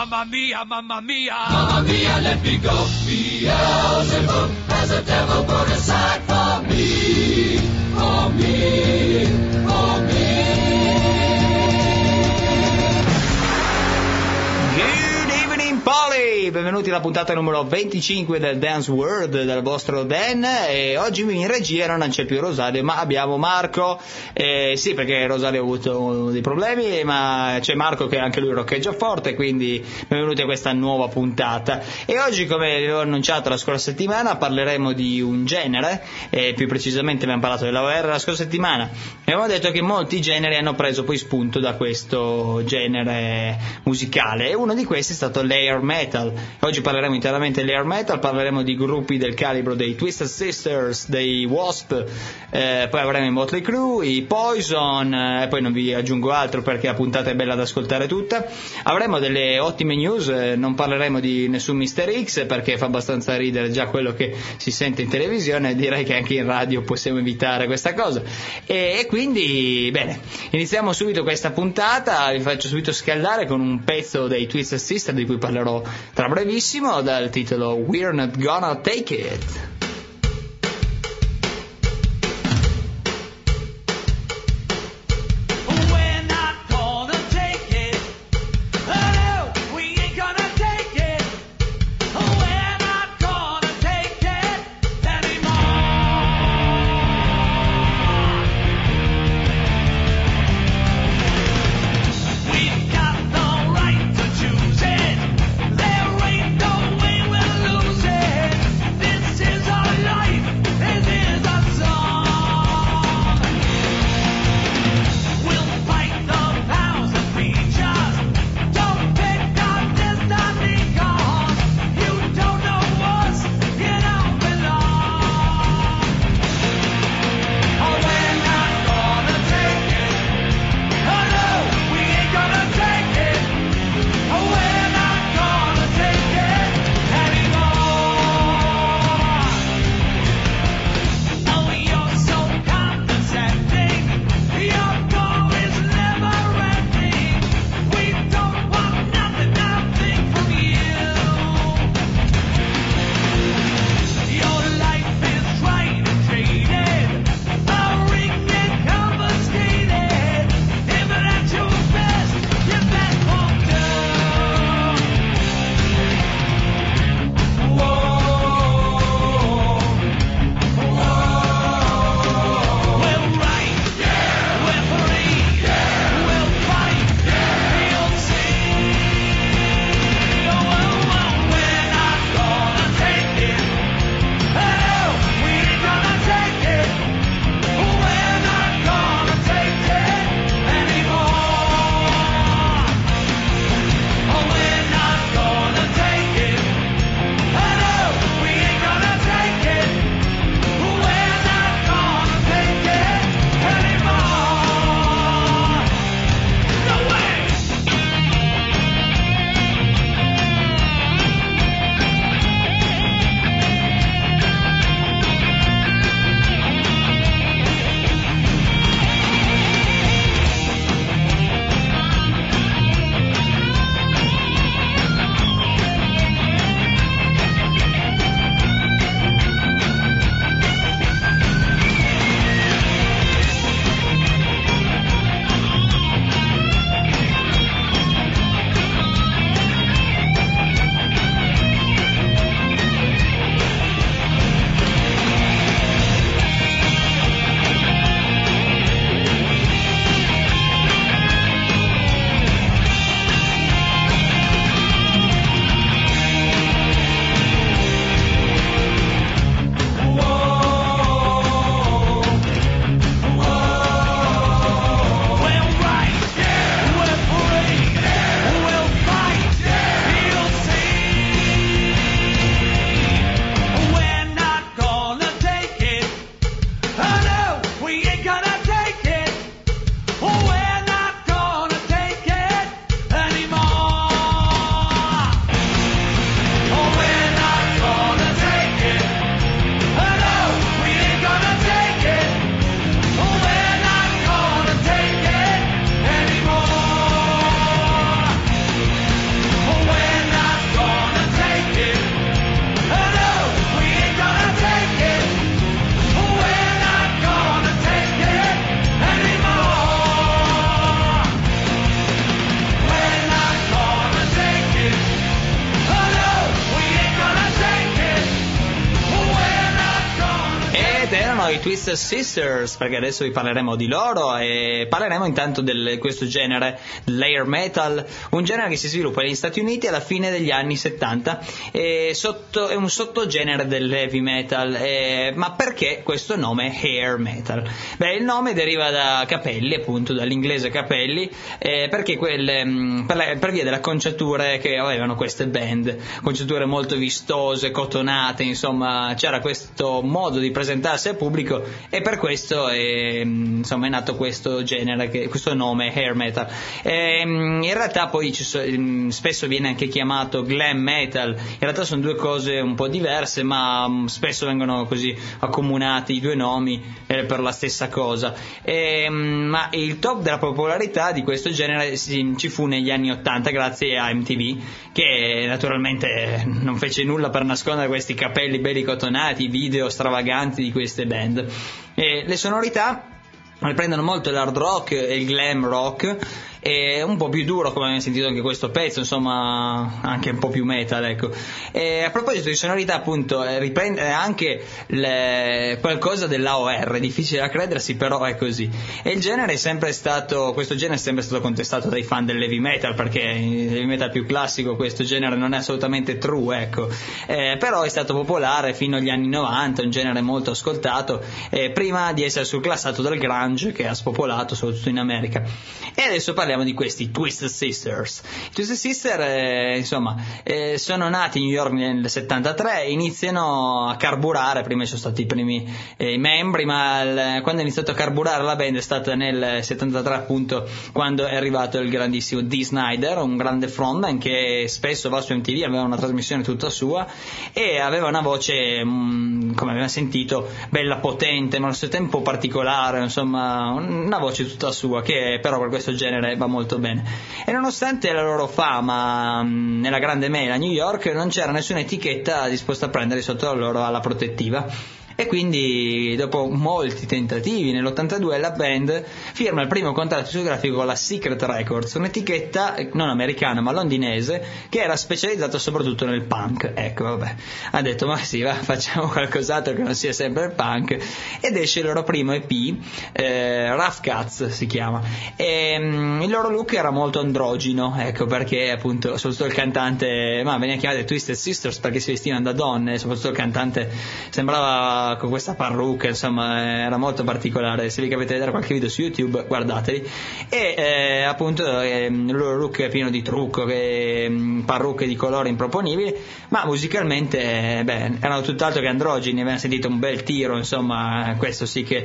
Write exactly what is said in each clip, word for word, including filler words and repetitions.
mamma mia, mamma mia. Mamma mia, let me go. Beelzebub has a devil put aside for me, for me, for me. Good evening, Polly! Benvenuti alla puntata numero venticinque del Dance World del vostro Dan. E oggi in regia non c'è più Rosario, ma abbiamo Marco. Eh, sì, perché Rosario ha avuto dei problemi, ma c'è Marco che anche lui roccheggia forte, quindi benvenuti a questa nuova puntata. E oggi, come vi ho annunciato la scorsa settimana, parleremo di un genere, e più precisamente abbiamo parlato della O R la scorsa settimana. E abbiamo detto che molti generi hanno preso poi spunto da questo genere musicale, e uno di questi è stato l'air metal. Oggi parleremo interamente dell'air metal, parleremo di gruppi del calibro dei Twisted Sisters, dei Wasp, eh, poi avremo i Motley Crue, i Poison, e eh, poi non vi aggiungo altro perché la puntata è bella da ascoltare tutta. Avremo delle ottime news, eh, non parleremo di nessun mister X perché fa abbastanza ridere già quello che si sente in televisione, direi che anche in radio possiamo evitare questa cosa. E, e quindi, bene, iniziamo subito questa puntata, vi faccio subito scaldare con un pezzo dei Twisted Sister di cui parlerò tra brevissimo, dal titolo We're Not Gonna Take It. This is sono i Twisted Sisters, perché adesso vi parleremo di loro e parleremo intanto di questo genere, l'air metal, un genere che si sviluppa negli Stati Uniti alla fine degli anni settanta, e sotto, è un sottogenere dell'heavy metal, e, ma perché questo nome hair metal? Beh, il nome deriva da capelli, appunto dall'inglese capelli, eh, perché quelle, per, la, per via delle acconciature che avevano queste band, acconciature molto vistose, cotonate, insomma c'era questo modo di presentarsi al pubblico e per questo è, insomma, è nato questo genere, che, questo nome hair metal. E, in realtà poi ci so, spesso viene anche chiamato glam metal, in realtà sono due cose un po' diverse, ma spesso vengono così accomunati i due nomi eh, per la stessa cosa. E, ma il top della popolarità di questo genere si, ci fu negli anni ottanta grazie a M T V, che naturalmente non fece nulla per nascondere questi capelli belli cotonati, video stravaganti di queste band. E le sonorità prendono molto l'hard rock e il glam rock, è un po' più duro, come abbiamo sentito anche questo pezzo, insomma anche un po' più metal, ecco. E a proposito di sonorità, appunto, riprende anche le, qualcosa dell'A O R, difficile da credersi, però è così. E il genere è sempre stato, questo genere è sempre stato contestato dai fan dell'heavy metal, perché il heavy metal più classico questo genere non è assolutamente true, ecco. Eh, però è stato popolare fino agli anni novanta, un genere molto ascoltato, eh, prima di essere surclassato dal grunge, che ha spopolato soprattutto in America. E adesso parliamo di questi Twisted Sisters. I Twisted Sisters, eh, insomma, eh, sono nati a New York nel settantatré, iniziano a carburare, prima ci sono stati i primi eh, membri, ma il, quando è iniziato a carburare la band è stata nel settantatré, appunto, quando è arrivato il grandissimo Dee Snider, un grande frontman che spesso va su M T V, aveva una trasmissione tutta sua e aveva una voce, mh, come abbiamo sentito, bella potente, ma allo stesso tempo particolare, insomma, una voce tutta sua, che però per questo genere va molto bene. E nonostante la loro fama mh, nella grande mela a New York, non c'era nessuna etichetta disposta a prendere sotto la loro ala protettiva. E quindi dopo molti tentativi nell'ottantadue la band firma il primo contratto discografico con la Secret Records, un'etichetta non americana ma londinese che era specializzata soprattutto nel punk. Ecco, vabbè, ha detto ma sì, va, facciamo qualcos'altro che non sia sempre il punk, ed esce il loro primo E P, eh, Rough Cuts si chiama, e um, il loro look era molto androgino, ecco, perché appunto soprattutto il cantante, ma veniva chiamato Twisted Sisters perché si vestivano da donne, soprattutto il cantante sembrava con questa parrucca, insomma era molto particolare. Se vi capite vedere qualche video su YouTube, guardateli. E eh, appunto eh, il loro look è pieno di trucco, eh, parrucche di colori improponibili, ma musicalmente eh, beh, erano tutt'altro che androgeni, abbiamo sentito un bel tiro, insomma questo sì che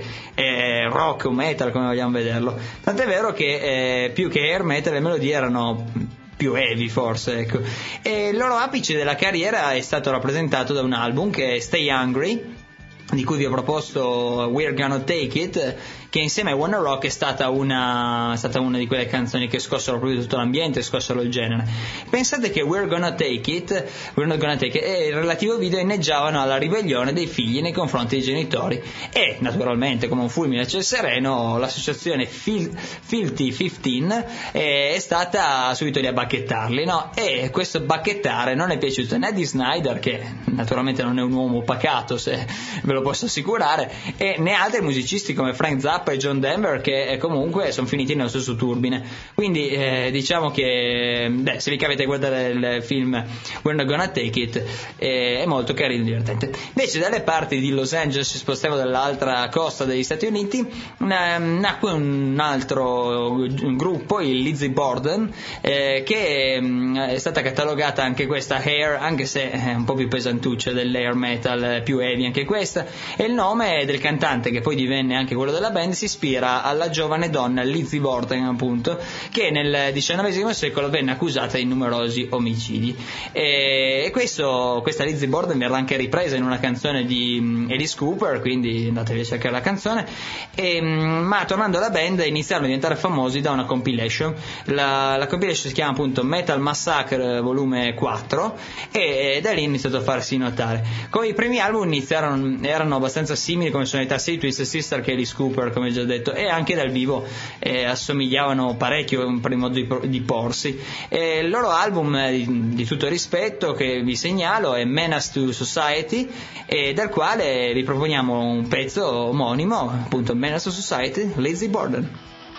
è rock o metal come vogliamo vederlo, tant'è vero che eh, più che air metal le melodie erano più heavy forse, ecco. E il loro apice della carriera è stato rappresentato da un album che è Stay Hungry, di cui vi ho proposto We're Gonna Take It, che insieme a Wanna Rock è stata una, è stata una di quelle canzoni che scossero proprio tutto l'ambiente, scossero il genere. Pensate che We're Gonna Take It, We're Not Gonna Take It e il relativo video inneggiavano alla ribellione dei figli nei confronti dei genitori, e naturalmente come un fulmine a ciel sereno l'associazione Fil- Filthy quindici è stata subito lì a bacchettarli, no? E questo bacchettare non è piaciuto né a Dee Snider, che naturalmente non è un uomo pacato, se ve lo posso assicurare, e né altri musicisti come Frank Zappa e John Denver, che comunque sono finiti nello stesso turbine. Quindi eh, diciamo che beh, se vi capite a guardare il film We're Not Gonna Take It eh, è molto carino e divertente. Invece dalle parti di Los Angeles ci spostiamo dall'altra costa degli Stati Uniti, una, nacque un altro un gruppo, il Lizzie Borden, eh, che mh, è stata catalogata anche questa hair, anche se è un po' più pesantuccia dell'air metal, più heavy anche questa, e il nome del cantante, che poi divenne anche quello della band, si ispira alla giovane donna Lizzie Borden, appunto, che nel diciannovesimo secolo venne accusata di numerosi omicidi. E questo, questa Lizzie Borden verrà anche ripresa in una canzone di Alice Cooper, quindi andatevi a cercare la canzone. E, ma tornando alla band, iniziarono a diventare famosi da una compilation. La, la compilation si chiama appunto Metal Massacre volume quattro, e da lì è iniziato a farsi notare. Come i primi album iniziarono, erano abbastanza simili come sonorità sia di Twisted Sister che Alice Cooper, come già detto, e anche dal vivo eh, assomigliavano parecchio per il modo di, di porsi. E il loro album eh, di, di tutto rispetto che vi segnalo è Menace to Society, e dal quale vi proponiamo un pezzo omonimo, appunto Menace to Society, Lizzy Borden.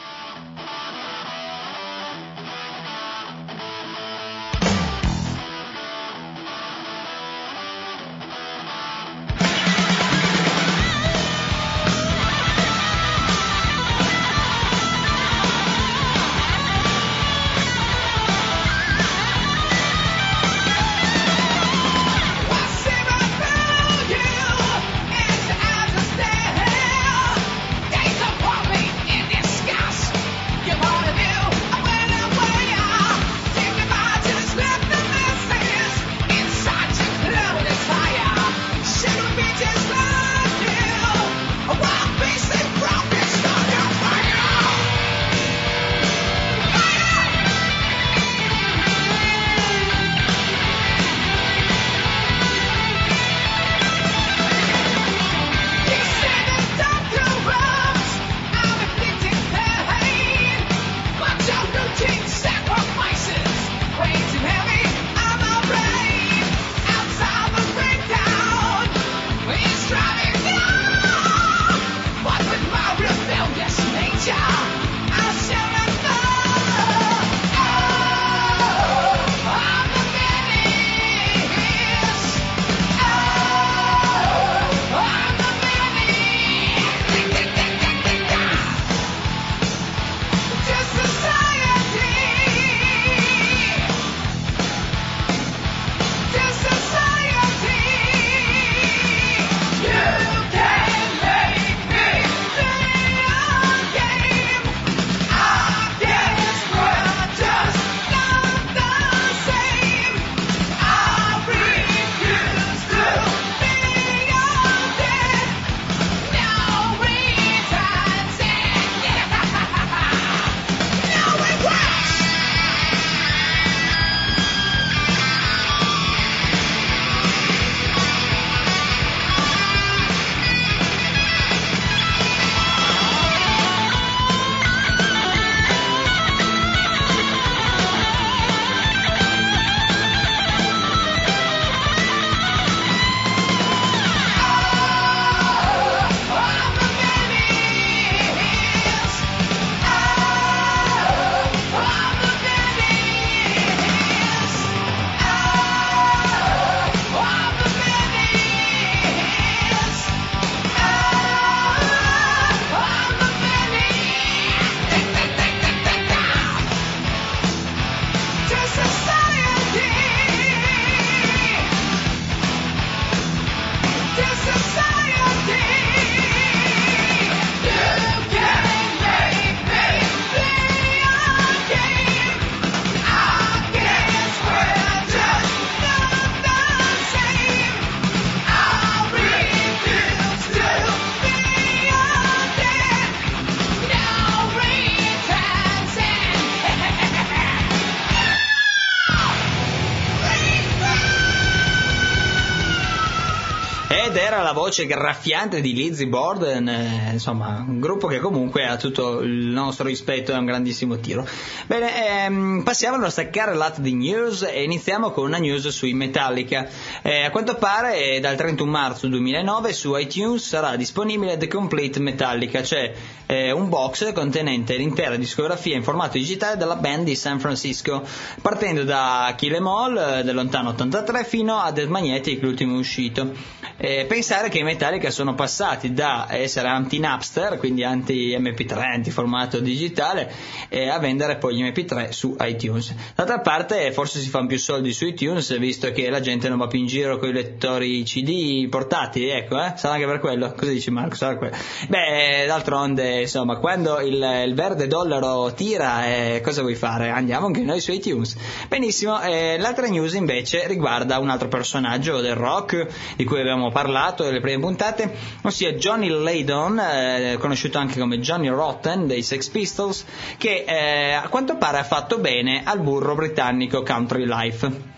ed era la voce graffiante di Lizzy Borden, eh, insomma un gruppo che comunque ha tutto il nostro rispetto, è un grandissimo tiro. Bene, ehm, passiamo alla nostra carrellata di news e iniziamo con una news sui Metallica. Eh, a quanto pare dal trentuno marzo duemilanove su iTunes sarà disponibile The Complete Metallica, cioè eh, un box contenente l'intera discografia in formato digitale della band di San Francisco, partendo da Kill 'Em All eh, del lontano ottantatré fino a Dead Magnetic, l'ultimo uscito. Eh, pensare che i Metallica sono passati da essere anti-Napster, quindi anti-emme pi tre, anti-formato digitale, eh, a vendere poi gli emme pi tre su iTunes. D'altra parte forse si fanno più soldi su iTunes, visto che la gente non va più in giro con i lettori C D portatili, ecco, eh? Sarà anche per quello? Cosa dici Marco? Sarà quello? Beh, d'altronde, insomma, quando il, il verde dollaro tira, eh, cosa vuoi fare? Andiamo anche noi su iTunes. Benissimo, eh, l'altra news invece riguarda un altro personaggio del rock di cui abbiamo parlato nelle prime puntate, ossia Johnny Lydon, eh, conosciuto anche come Johnny Rotten dei Sex Pistols, che eh, a quanto pare ha fatto bene al burro britannico Country Life.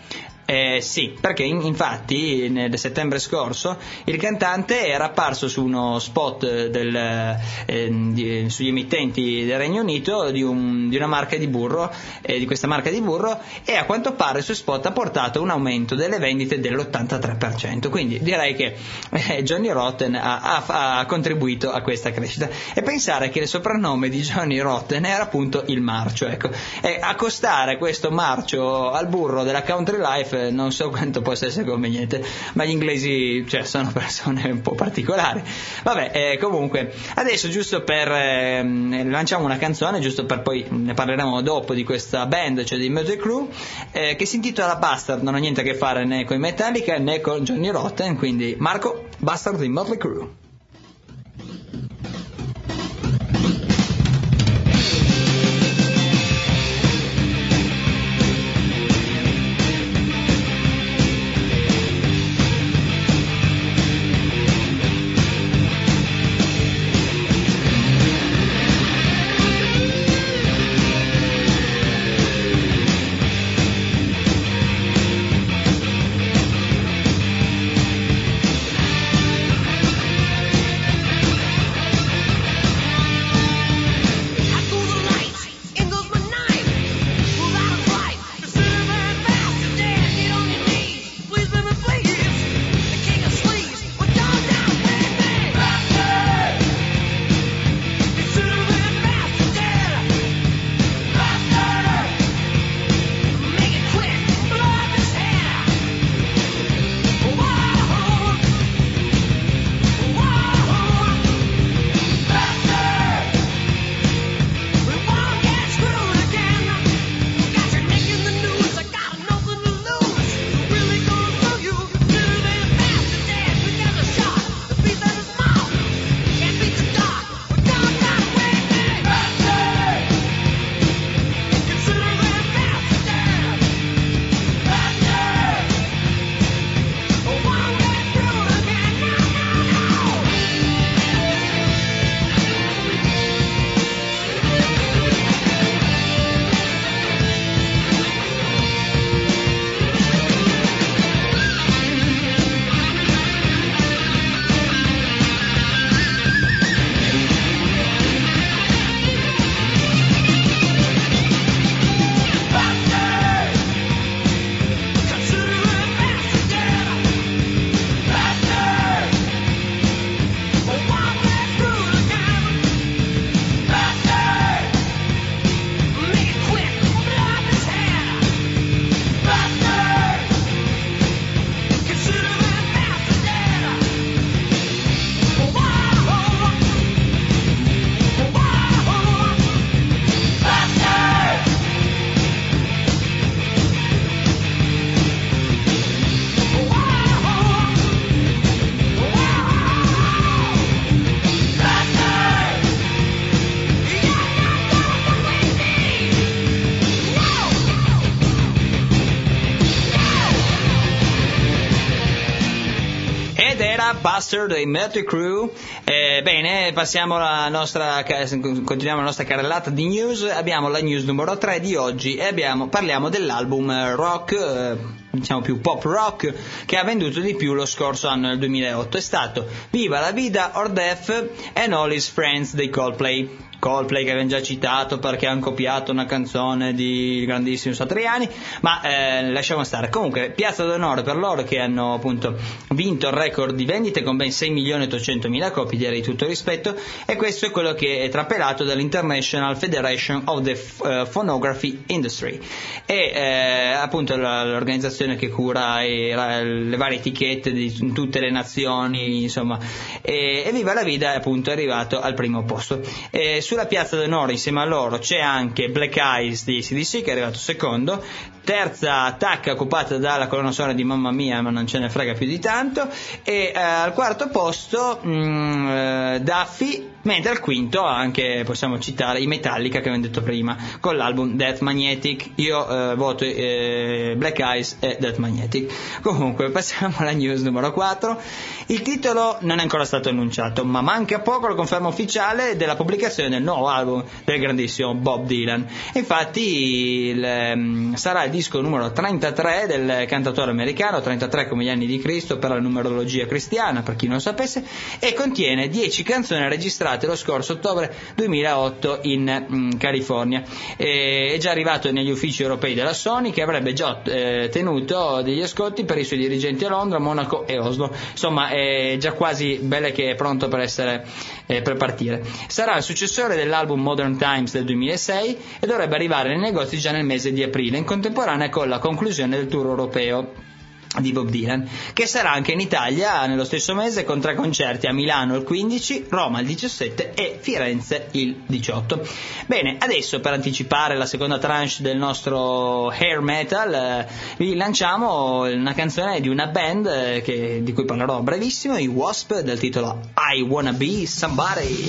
Eh, sì, perché in, infatti nel settembre scorso il cantante era apparso su uno spot del, eh, di, sugli emittenti del Regno Unito di, un, di una marca di burro, eh, di questa marca di burro, e a quanto pare il suo spot ha portato un aumento delle vendite dell'ottantatré per cento, quindi direi che eh, Johnny Rotten ha, ha, ha contribuito a questa crescita. E pensare che il soprannome di Johnny Rotten era appunto il marcio, ecco, e accostare questo marcio al burro della Country Life non so quanto possa essere conveniente, ma gli inglesi, cioè, sono persone un po' particolari. Vabbè, eh, comunque adesso, giusto per eh, lanciamo una canzone, giusto per poi ne parleremo dopo, di questa band, cioè di Mötley Crüe, eh, che si intitola Bastard. Non ha niente a che fare né con i Metallica né con Johnny Rotten, quindi Marco, Bastard di Mötley Crüe. Bastard dei Mötley Crüe. Eh, bene, passiamo la nostra, continuiamo la nostra carrellata di news. Abbiamo la news numero tre di oggi e abbiamo, parliamo dell'album rock, eh, diciamo più pop rock, che ha venduto di più lo scorso anno, nel duemilaotto. È stato Viva la Vida or Death and All His Friends dei Coldplay. Coldplay, che abbiamo già citato perché hanno copiato una canzone di grandissimo Satriani, ma eh, lasciamo stare. Comunque, piazza d'onore per loro, che hanno appunto vinto il record di vendite con ben sei milioni e ottocentomila copie, direi tutto rispetto, e questo è quello che è trapelato dall'International Federation of the uh, Phonography Industry, e eh, appunto l'organizzazione che cura e, la, le varie etichette di tutte le nazioni, insomma, e, e Viva la Vida appunto è arrivato al primo posto. E sulla piazza d'onore insieme a loro c'è anche Black Eyes di A C D C, che è arrivato secondo. Terza tacca occupata dalla colonna sonora di Mamma Mia, ma non ce ne frega più di tanto, e eh, al quarto posto mh, eh, Duffy, mentre al quinto anche possiamo citare i Metallica, che abbiamo detto prima, con l'album Death Magnetic. Io eh, voto eh, Black Eyes e Death Magnetic. Comunque passiamo alla news numero quattro. Il titolo non è ancora stato annunciato, ma manca poco la conferma ufficiale della pubblicazione del nuovo album del grandissimo Bob Dylan. Infatti il, um, sarà il disco numero trentatré del cantautore americano, trentatré come gli anni di Cristo per la numerologia cristiana, per chi non lo sapesse, e contiene dieci canzoni registrate lo scorso ottobre duemilaotto in mm, California. E, è già arrivato negli uffici europei della Sony, che avrebbe già eh, tenuto degli ascolti per i suoi dirigenti a Londra, Monaco e Oslo. Insomma, è già quasi belle che è pronto per essere eh, per partire. Sarà il successore dell'album Modern Times del duemilasei e dovrebbe arrivare nei negozi già nel mese di aprile, in contemporanea con la conclusione del tour europeo di Bob Dylan, che sarà anche in Italia nello stesso mese, con tre concerti a Milano il quindici, Roma il diciassette e Firenze il diciotto. Bene, adesso per anticipare la seconda tranche del nostro hair metal eh, vi lanciamo una canzone di una band eh, che, di cui parlerò a brevissimo, i Wasp, del titolo I Wanna Be Somebody.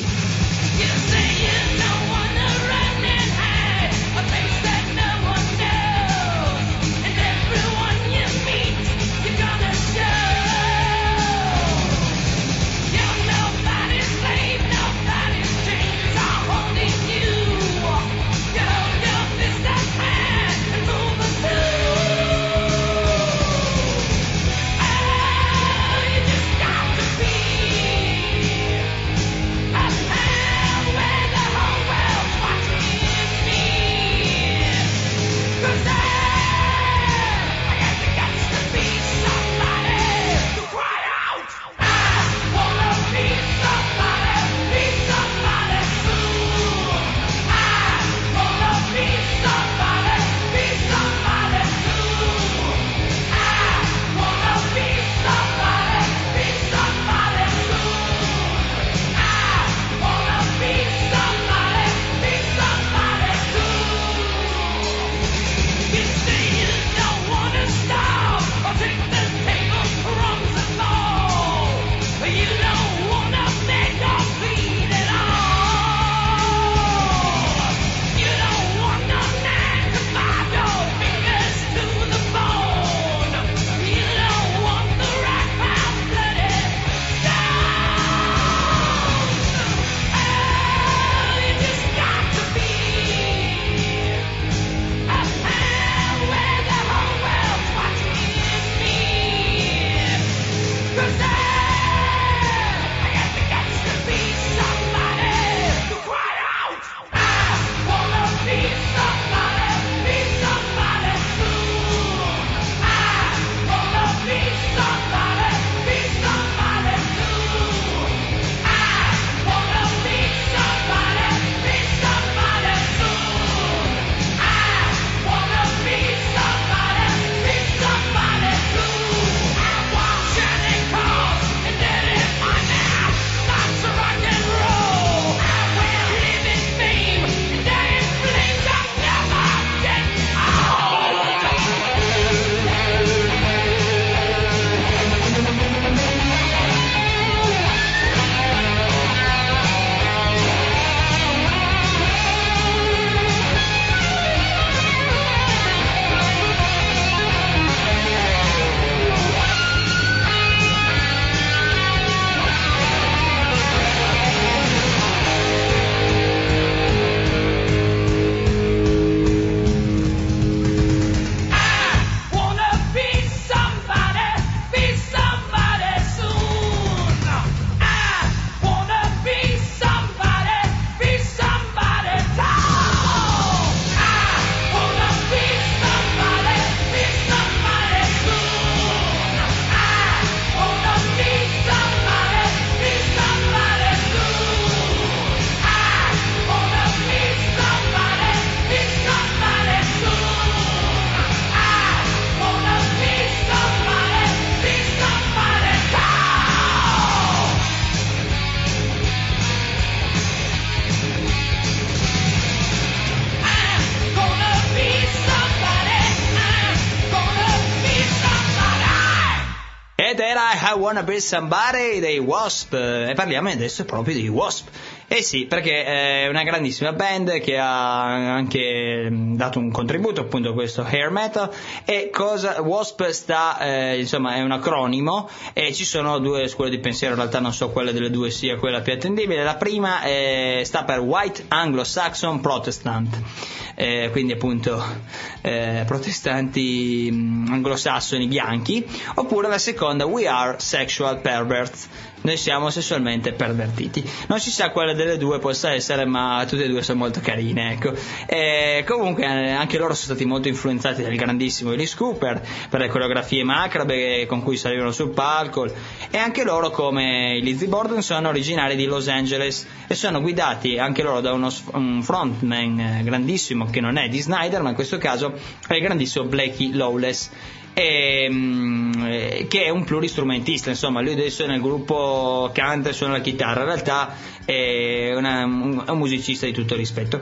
Ed era I Wanna Be Somebody dei Wasp, e parliamo adesso proprio dei Wasp. Eh sì, perché è una grandissima band che ha anche dato un contributo appunto a questo hair metal. E cosa Wasp sta, eh, insomma, è un acronimo, e ci sono due scuole di pensiero, in realtà non so quale delle due sia quella più attendibile. La prima è, sta per White Anglo-Saxon Protestant, eh, quindi appunto eh, protestanti mh, anglosassoni bianchi, oppure la seconda We Are Sexual Perverts, noi siamo sessualmente pervertiti. Non si sa quale delle due possa essere, ma tutte e due sono molto carine, ecco. E comunque anche loro sono stati molto influenzati dal grandissimo Alice Cooper per le coreografie macrabe con cui salivano sul palco, e anche loro, come i Lizzy Borden, sono originari di Los Angeles e sono guidati anche loro da uno un frontman grandissimo che non è Dee Snider, ma in questo caso è il grandissimo Blackie Lawless, E, che è un pluristrumentista, insomma lui adesso nel gruppo canta e suona la chitarra, in realtà è, una, un, è un musicista di tutto rispetto,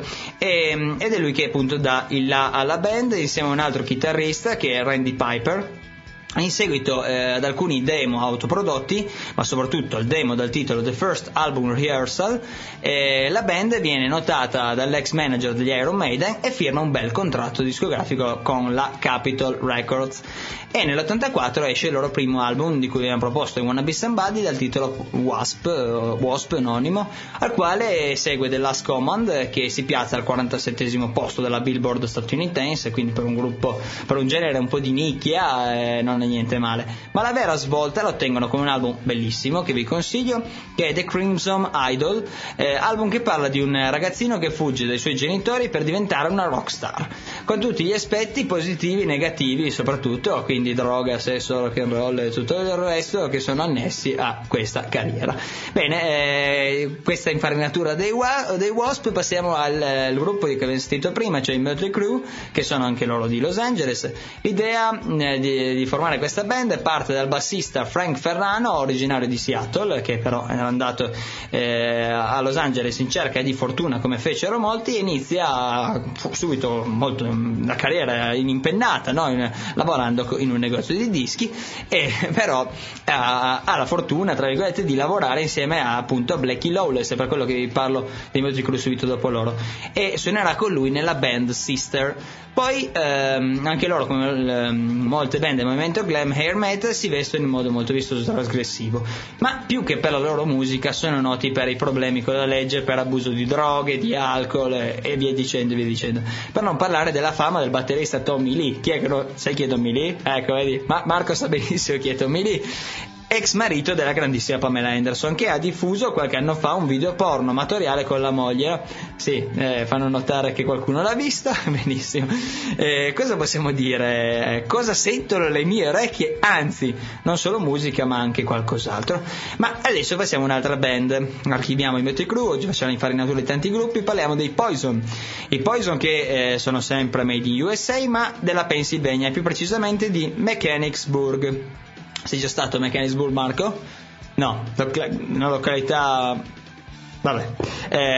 e, ed è lui che appunto dà il là alla band insieme a un altro chitarrista che è Randy Piper. In seguito eh, ad alcuni demo autoprodotti, ma soprattutto al demo dal titolo The First Album Rehearsal, eh, la band viene notata dall'ex manager degli Iron Maiden e firma un bel contratto discografico con la Capitol Records, e nell'ottantaquattro esce il loro primo album, di cui abbiamo proposto in Wanna Be Somebody, dal titolo Wasp, uh, Wasp anonimo, al quale segue The Last Command, che si piazza al quarantasettesimo posto della Billboard statunitense, quindi per un gruppo, per un genere un po' di nicchia, eh, non è niente male. Ma la vera svolta la ottengono con un album bellissimo che vi consiglio, che è The Crimson Idol, eh, album che parla di un ragazzino che fugge dai suoi genitori per diventare una rockstar, con tutti gli aspetti positivi e negativi, soprattutto quindi droga, sesso, rock and roll e tutto il resto che sono annessi a questa carriera. Bene, eh, questa infarinatura dei, wa- dei Wasp. Passiamo al, al gruppo che abbiamo sentito prima, cioè i Mötley Crüe, che sono anche loro di Los Angeles. L'idea eh, di, di formare questa band parte dal bassista Frank Ferrano, originario di Seattle, che però è andato eh, a Los Angeles in cerca di fortuna, come fecero molti, e inizia subito molto la carriera inimpennata, no? in, lavorando in un negozio di dischi, e però ha, ha la fortuna, tra virgolette, di lavorare insieme a appunto a Blackie Lawless, per quello che vi parlo dei Mötley Crüe subito dopo loro, e suonerà con lui nella band Sister. Poi ehm, anche loro, come ehm, molte band del movimento glam hair metal, si vestono in modo molto vistoso e trasgressivo, ma più che per la loro musica sono noti per i problemi con la legge, per abuso di droghe, di alcol e, e via dicendo, via dicendo. Per non parlare della fama del batterista Tommy Lee. Chi è che lo... sai chi è Tommy Lee? Ecco, vedi, ma Marco sa benissimo chi è Tommy Lee, ex marito della grandissima Pamela Anderson, che ha diffuso qualche anno fa un video porno amatoriale con la moglie. Sì, eh, fanno notare che qualcuno l'ha vista. Benissimo. Eh, cosa possiamo dire? Cosa sentono le mie orecchie? Anzi, non solo musica ma anche qualcos'altro. Ma adesso passiamo a un'altra band. Archiviamo i Mötley Crüe, oggi facciamo l'infarinatura di tanti gruppi, parliamo dei Poison. I Poison che eh, sono sempre made in U S A, ma della Pennsylvania, più precisamente di Mechanicsburg. Sei già stato a Mechanicsburg, Marco? No, una località... Vabbè, eh,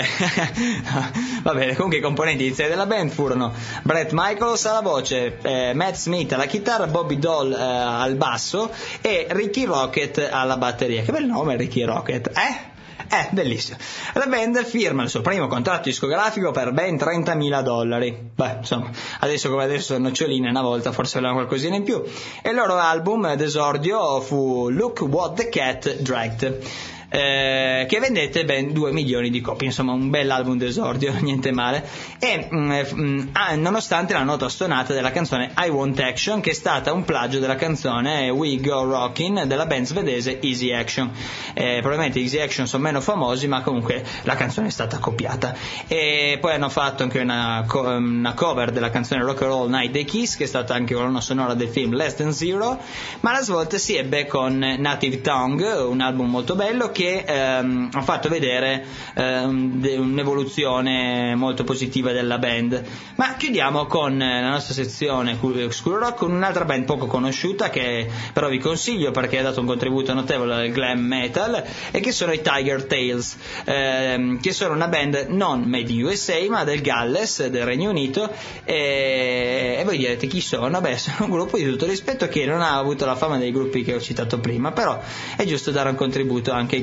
va bene. Comunque i componenti iniziali della band furono Bret Michaels alla voce, eh, Matt Smith alla chitarra, Bobby Doll eh, al basso e Ricky Rocket alla batteria. Che bel nome, Ricky Rocket, eh? Eh, bellissimo. La band firma il suo primo contratto discografico per ben trentamila dollari. Beh, insomma, adesso come adesso noccioline, una volta forse avevano qualcosina in più. E il loro album d'esordio fu Look What the Cat Dragged, Eh, che vendette ben due milioni di copie, insomma un bel album d'esordio, niente male. E mh, ah, nonostante la nota stonata della canzone I Want Action, che è stata un plagio della canzone We Go Rockin' della band svedese Easy Action. Eh, probabilmente Easy Action sono meno famosi, ma comunque la canzone è stata copiata. E poi hanno fatto anche una, co- una cover della canzone Rock and Roll Night dei Kiss, che è stata anche colonna sonora del film Less Than Zero. Ma la svolta si ebbe con Native Tongue, un album molto bello che ehm, ha fatto vedere ehm, de- un'evoluzione molto positiva della band. Ma chiudiamo con eh, la nostra sezione School Rock con un'altra band poco conosciuta, che però vi consiglio perché ha dato un contributo notevole al glam metal, e che sono i Tiger Tales, ehm, che sono una band non made in U S A ma del Galles, del Regno Unito. E, e voi direte chi sono? Beh, sono un gruppo di tutto rispetto che non ha avuto la fama dei gruppi che ho citato prima, però è giusto dare un contributo anche ai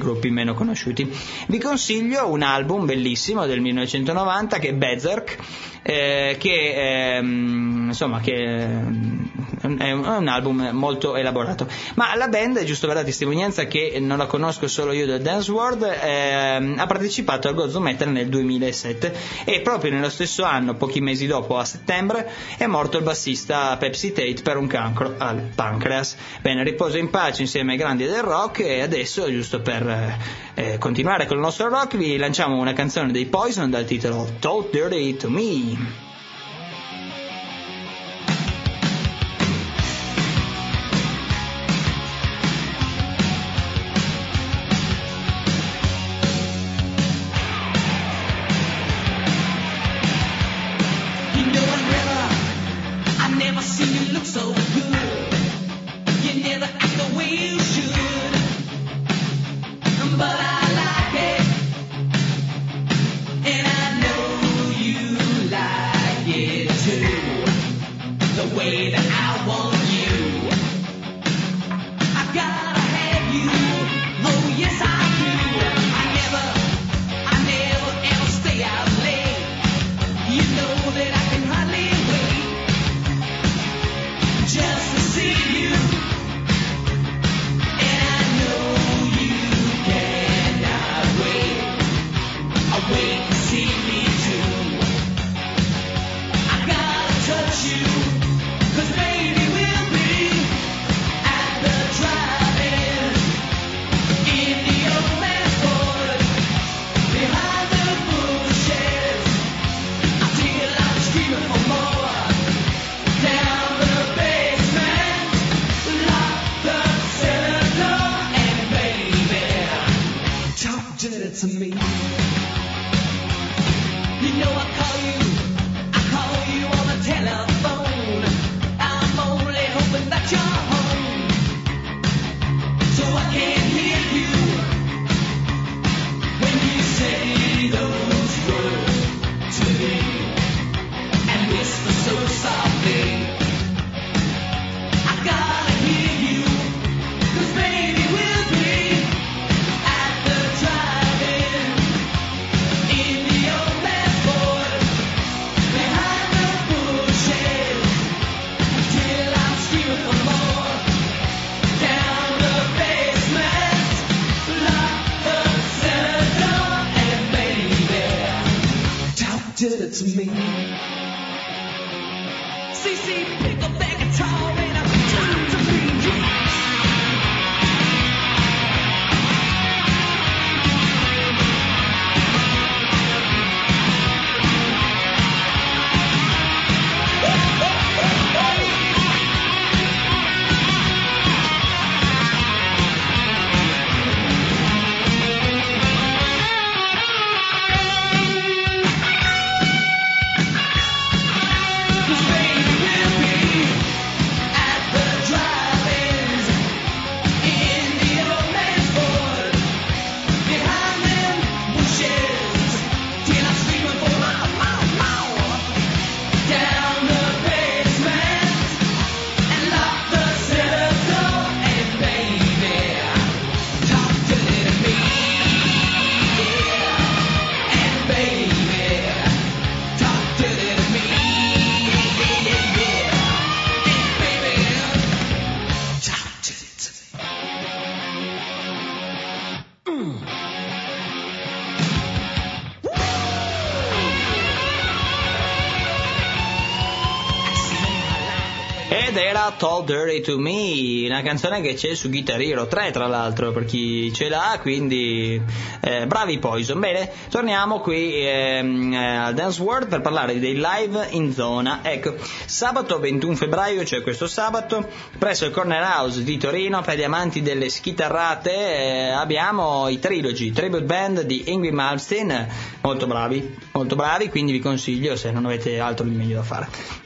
gruppi meno conosciuti. Vi consiglio un album bellissimo del millenovecentonovanta che è Berserk, eh, che ehm, insomma che è un, è un album molto elaborato. Ma la band, è giusto per la testimonianza che non la conosco solo io del Dance World, ehm, ha partecipato al Gozo Metal nel duemilasette e proprio nello stesso anno, pochi mesi dopo, a settembre, è morto il bassista Pepsi Tate per un cancro al pancreas. Bene, riposa in pace insieme ai grandi del rock, e adesso, giusto per eh, continuare con il nostro rock, vi lanciamo una canzone dei Poison dal titolo Talk Dirty to Me. Ed era Talk Dirty to Me, una canzone che c'è su Guitar Hero tre, tra l'altro, per chi ce l'ha, quindi eh, bravi Poison. Bene, torniamo qui ehm, eh, al Dance World per parlare dei live in zona. Ecco, sabato ventuno febbraio, cioè questo sabato, presso il Corner House di Torino, per gli amanti delle schitarrate, eh, abbiamo i Trilogy, tribute band di Yngwie Malmsteen, molto bravi, molto bravi, quindi vi consiglio, se non avete altro di meglio da fare.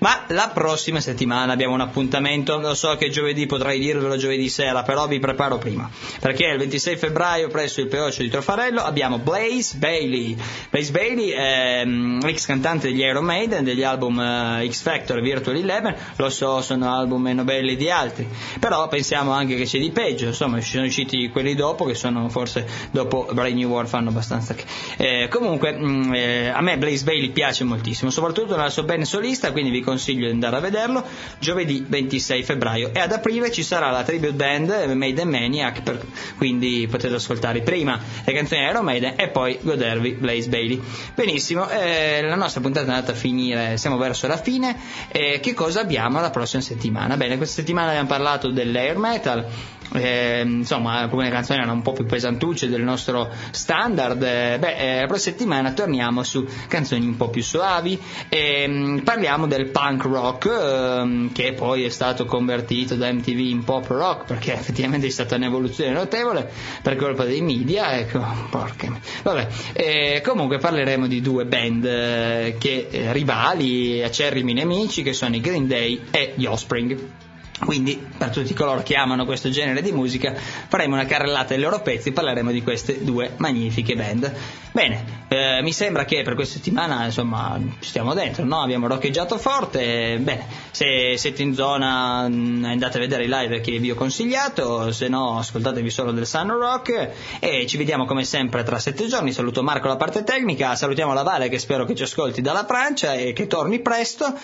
Ma la prossima settimana abbiamo un appuntamento, lo so che giovedì potrei dirvelo giovedì sera, però vi preparo prima, perché il ventisei febbraio presso il Peoccio di Trofarello abbiamo Blaze Bayley. Blaze Bayley è um, ex cantante degli Iron Maiden, degli album uh, X Factor e Virtual Eleven. Lo so, sono album meno belli di altri, però pensiamo anche che c'è di peggio. Insomma, ci sono usciti quelli dopo, che sono forse dopo Brave New World fanno abbastanza che... eh, comunque mh, eh, a me Blaze Bayley piace moltissimo, soprattutto nella sua band solista, quindi vi consiglio di andare a vederlo giovedì ventisei febbraio. E ad aprile ci sarà la tribute band Maiden Maniac, per, quindi potete ascoltare prima le canzoni di Iron Maiden e poi godervi Blaze Bayley. Benissimo, eh, la nostra puntata è andata a finire, siamo verso la fine. Eh, che cosa abbiamo la prossima settimana? Bene, questa settimana abbiamo parlato dell'air metal. Eh, insomma, alcune canzoni erano un po' più pesantucce del nostro standard. Eh, beh, eh, la prossima settimana torniamo su canzoni un po' più suavi e mh, parliamo del punk rock, eh, che poi è stato convertito da M T V in pop rock, perché effettivamente è stata un'evoluzione notevole per colpa dei media. Ecco, porca. Vabbè, eh, comunque parleremo di due band eh, che eh, rivali, acerrimi nemici, che sono i Green Day e gli Offspring. Quindi, per tutti coloro che amano questo genere di musica, faremo una carrellata dei loro pezzi e parleremo di queste due magnifiche band. Bene, eh, mi sembra che per questa settimana, insomma, ci stiamo dentro, no? Abbiamo roccheggiato forte. Bene, se siete in zona andate a vedere i live che vi ho consigliato, se no ascoltatevi solo del Sun Rock e ci vediamo come sempre tra sette giorni. Saluto Marco la parte tecnica, salutiamo la Vale che spero che ci ascolti dalla Francia e che torni presto.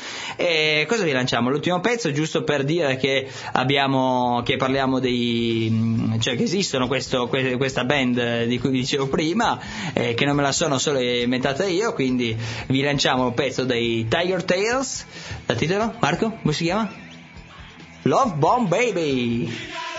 E cosa vi lanciamo? L'ultimo pezzo, giusto per dire che abbiamo, che parliamo dei, cioè che esistono questo, questa band di cui vi dicevo prima, eh, che non me la sono solo inventata io, quindi vi lanciamo un pezzo dei Tiger Tales. Dal titolo, Marco, come si chiama? Love Bomb Baby.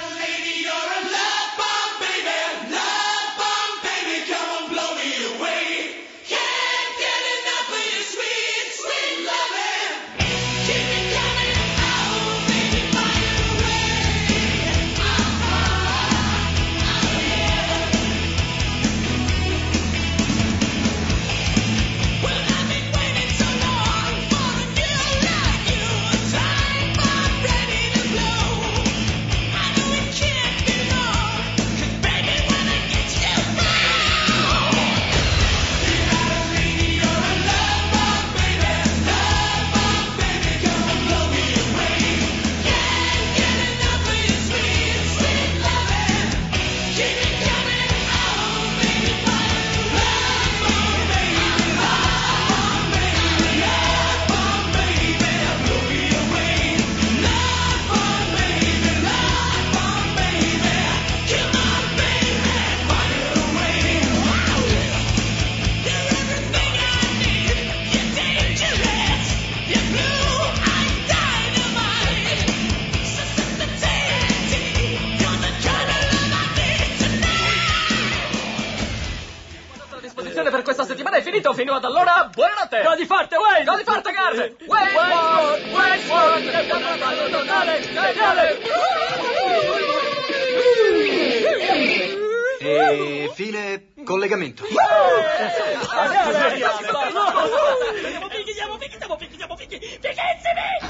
Per questa settimana è finito, fino ad allora, buonanotte! Godi forte, Wayne! Godi forte, Garve! Wayne! Wayne! Wayne! Totale! Geniale! E fine collegamento. Andiamo, andiamo, andiamo, andiamo, andiamo, andiamo, andiamo, andiamo, andiamo, andiamo, andiamo, andiamo, andiamo, andiamo, andiamo, andiamo,